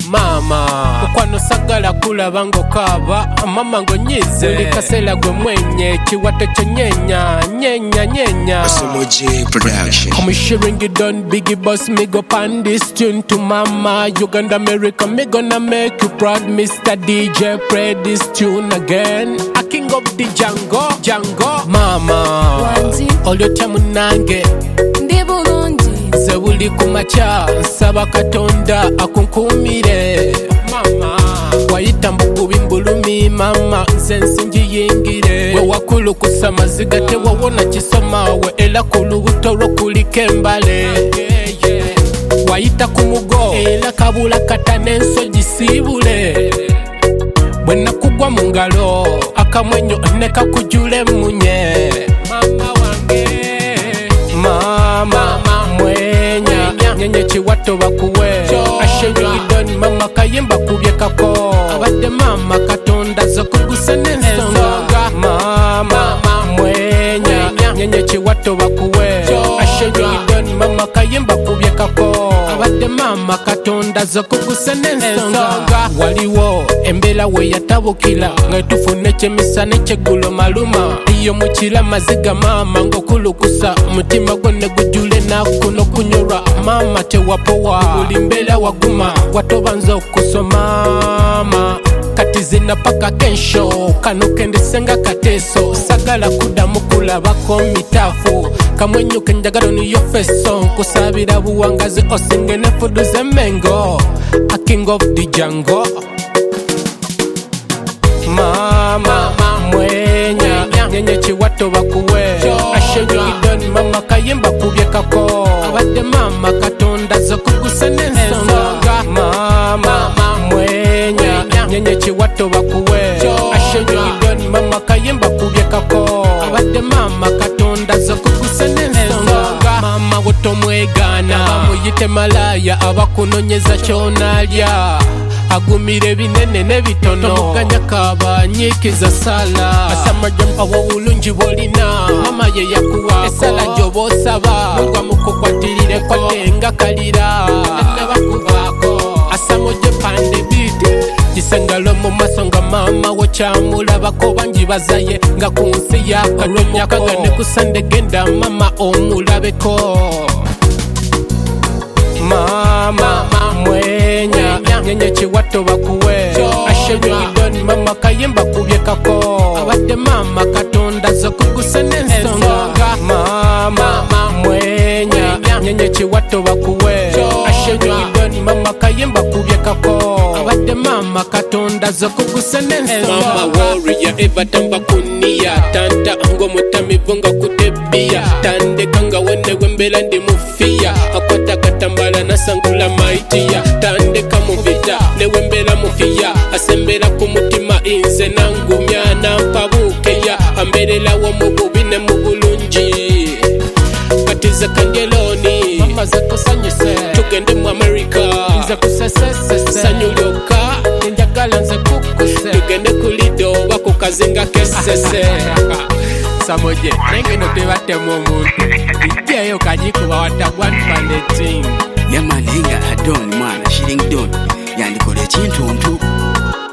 mama mukwano sagala kulaba ng'okaaba mama ng'onyize buli kaseera gwe mwenye kiwato kyo nyenya Asamoje Production. I'm sharing it on Biggie Boss, me go pan this tune to mama. Uganda, America, me gonna make you proud. Mr. DJ, play this tune again. A king of the Django, mama. All your time nange Zebuli kumacha, nsaba Katonda akunkumire mama. Wayita mbugubi mbulumi mama, nze nsinjiyingire. We wakulukusa maziga tewawona kisoma, we era ku lubuto lw'okulika embale. Wayita ku mugo era kabula kata n'ensogi siibule. Bwe nakugwa mu ngalo akamwenyo ne kakujule munye mama wange mama mwenya nyenye kiwato bakuwe asheyidoni mama kayimba kubyekako abadde mama Katonda zokuguse n'ensonga mama mwenya nyenye kiwato bakuwe asheyidoni mama kayimba kubyekako abadde mama Katonda zokuguse n'ensonga waliwo embeera we yatabukira nga tufune kyemisana kyeggulo maluma iyo mukira maziga mama ng'okulukusa omutima gwo ne gujule nakku n'okunyolwa mama tewapowa buli mbeera waguma watobanza okusoma kati zina paka kensho kano kendisenga kateso sagala kuddamu kulabako mitaafu kamwenyo kenjagala niyo feso nkusabira buwangazi osinge nefudu z'emmengo a king of the Django mama mwenya nyenye kiwato bakuwe asheyidoni mama kayimba kubyekako abadde mama Katonda zokuguse n'ensonga mama mwenya nyenye kiwato bakuwe asheyidoni mama kayimba kubyekako abadde mama Katonda zokuguse n'ensonga mama wotomwegana bamuyite malaya abakunonyeza kyonalya agumire binene nebitono tomuganya kaba nyikiza sala asamajampa w'obulungi bwolina mama ye yakuwa esala gy'oboosaba mugwa mukukwatirire kwatenga kalira nebakubaako asamoje pande biti kisengalo mu maso nga mama wo kyamulabako bangi bazaye nga ku nsi yakalonyako ne kusande genda mama omulabeko mama mwenya nyenye kiwato bakuwe asheyidoni mama kayimba kubyekako abadde mama Katonda zokuguse n'ensonga mama mwenya nyenye kiwato bakuwe asheyidoni mama kayimba kubyekako abadde mama Katonda zokuguse n'ensonga mama warrior ebatamba kuniya tanta ng'omutamivu nga kutebbiya tandeka nga wenewe mbeera ndi mufiya akwata katambala nasangula maitiya tandeka mu vita newe mbeera mufiya asembera ku mutima inze nangumya nampabuukeya ambeererawo mu bubi ne mu bulungi kati ze kangeloni mama ze kusanyuse tugende mu America nze kusesesese sanyu lyokka njagala nze kukuse tugende ku lido baku kazinga kesese Samoje nengeno tebatemu omuntu ijjayo kagikuba watagwanfandeting Yamanenga Adon mwana Shilling Don yandikola ekintuntu